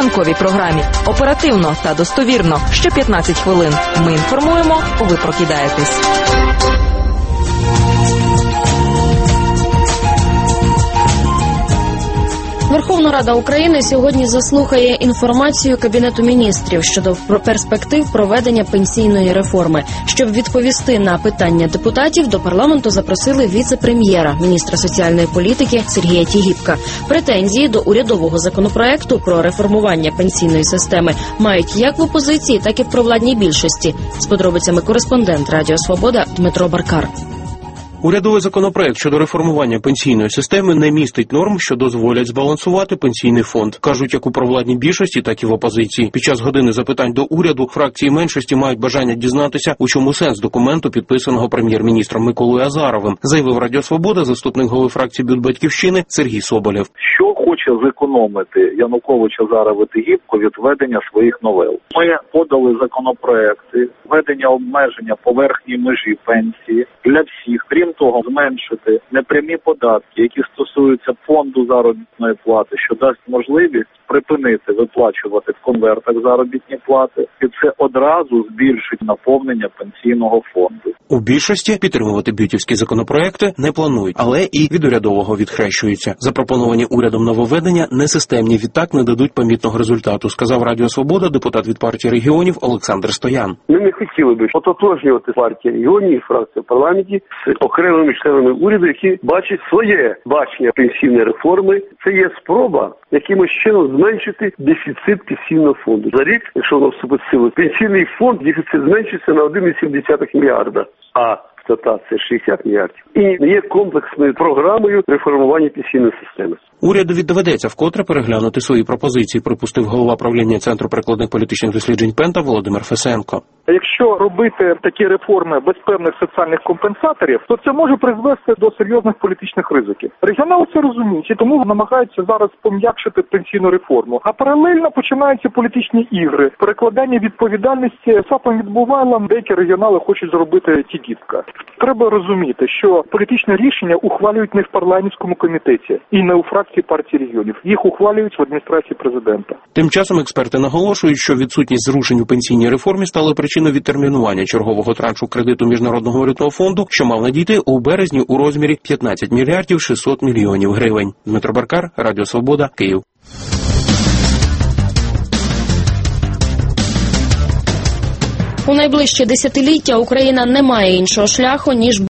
ранковій програмі. Оперативно та достовірно. Ще 15 хвилин. Ми інформуємо, ви прокидаєтесь. Верховна Рада України сьогодні заслухає інформацію Кабінету міністрів щодо перспектив проведення пенсійної реформи. Щоб відповісти на питання депутатів, до парламенту запросили віце-прем'єра, міністра соціальної політики Сергія Тігіпка. Претензії до урядового законопроекту про реформування пенсійної системи мають як в опозиції, так і в провладній більшості. З подробицями кореспондент Радіо Свобода Дмитро Баркар. Урядовий законопроект щодо реформування пенсійної системи не містить норм, що дозволять збалансувати пенсійний фонд. Кажуть, як у провладній більшості, так і в опозиції. Під час години запитань до уряду фракції меншості мають бажання дізнатися, у чому сенс документу, підписаного прем'єр-міністром Миколою Азаровим, заявив Радіо Свобода заступник голови фракції «Бют-Батьківщини» Сергій Соболєв. Що хоче зекономити Янукович, Азаров і Тігіпко від введення своїх новел? Ми подали законопроекти, введення обмеження поверхні межі пенсії для всіх. Крім того, зменшити непрямі податки, які стосуються фонду заробітної плати, що дасть можливість припинити виплачувати в конвертах заробітні плати, і це одразу збільшить наповнення пенсійного фонду. У більшості підтримувати бютівські законопроекти не планують, але і від урядового відхрещуються. Запропоновані урядом нововведення несистемні, відтак не дадуть помітного результату, сказав Радіо Свобода депутат від партії регіонів Олександр Стоян. Ми не хотіли би ототожнювати партію регіонів і фракцію в парламенті з окремими членами уряду, які бачать своє бачення пенсійної реформи. Це є спроба якимось чином зменшити дефіцит пенсійного фонду. За рік, якщо воно вступить в силу, пенсійний фонд дефіцит зменшиться на 1,7 мільярда, а дотація 60 мільярдів. І не є комплексною програмою реформування пенсійної системи. Урядові доведеться вкотре переглянути свої пропозиції, припустив голова правління Центру прикладних політичних досліджень «Пента» Володимир Фесенко. Якщо робити такі реформи без певних соціальних компенсаторів, то це може призвести до серйозних політичних ризиків. Регіонали це розуміють і тому намагаються зараз пом'якшити пенсійну реформу. А паралельно починаються політичні ігри, перекладання відповідальності САПом відбувайлом. Деякі регіонали хочуть зробити Тігіпка. Треба розуміти, що політичне рішення ухвалюють не в парламентському комітеті і не у фракції партії регіонів. Їх ухвалюють в адміністрації президента. Тим часом експерти наголошують, що відсутність зрушень у пенсійній реформі стала причиною відтермінування чергового траншу кредиту Міжнародного валютного фонду, що мав надійти у березні у розмірі 15 мільярдів 600 мільйонів гривень. Дмитро Баркар, Радіо Свобода, Київ. У найближче десятиліття Україна не має іншого шляху, ніж